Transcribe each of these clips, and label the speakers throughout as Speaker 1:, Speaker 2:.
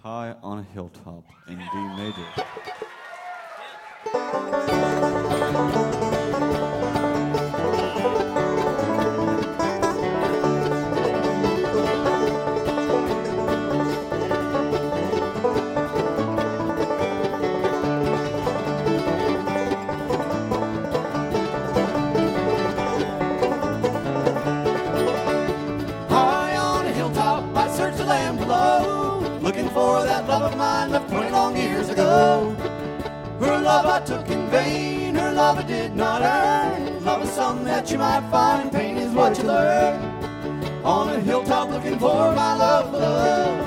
Speaker 1: High on a Hilltop in D major.
Speaker 2: High on a hilltop, I search the land below, looking for that love of mine left 20 long years ago. Her love I took in vain, her love I did not earn. Love is something that you might find, pain is what you learn. On a hilltop looking for my love below.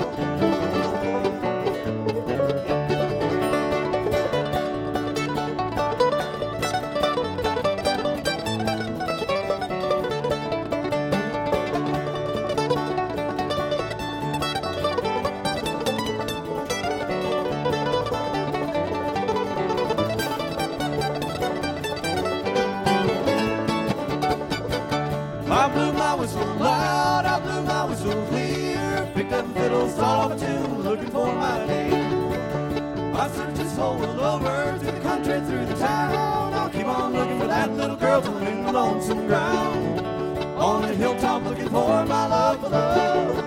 Speaker 2: I blew my whistle loud, I blew my whistle clear. Picked up a fiddle, started off a tune, looking for my dear. I searched this whole world over, through the country, through the town. I'll keep on looking for that little girl till I'm in the lonesome ground. On the hilltop looking for my love below.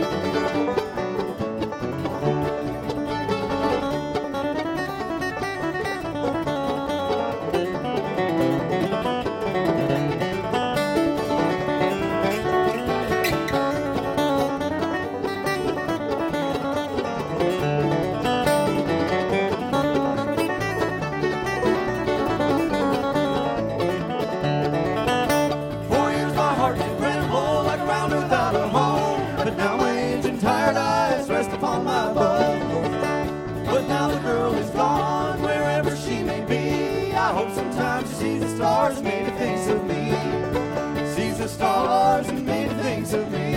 Speaker 2: Sometimes she sees the stars and maybe thinks of me. Sees the stars and maybe thinks of me.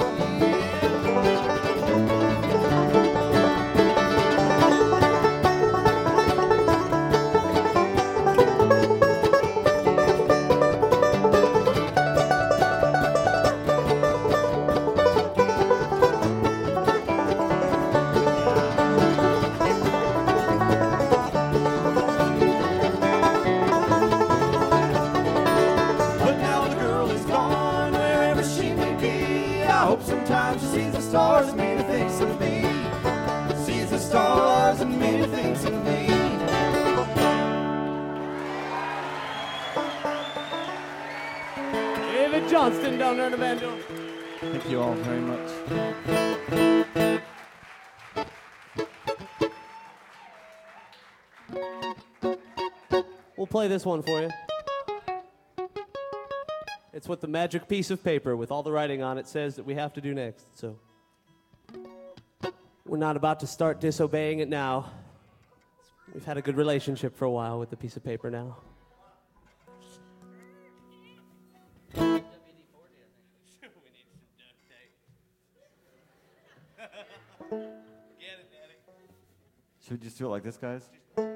Speaker 2: I hope sometimes she sees the stars and maybe thinks of me. Sees the stars and maybe thinks of me.
Speaker 3: David Johnston down there in the banjo.
Speaker 1: Thank you all very much.
Speaker 3: We'll play this one for you. It's what the magic piece of paper with all the writing on it says that we have to do next. So we're not about to start disobeying it now. We've had a good relationship for a while with the piece of paper now.
Speaker 1: Should we just do it like this, guys?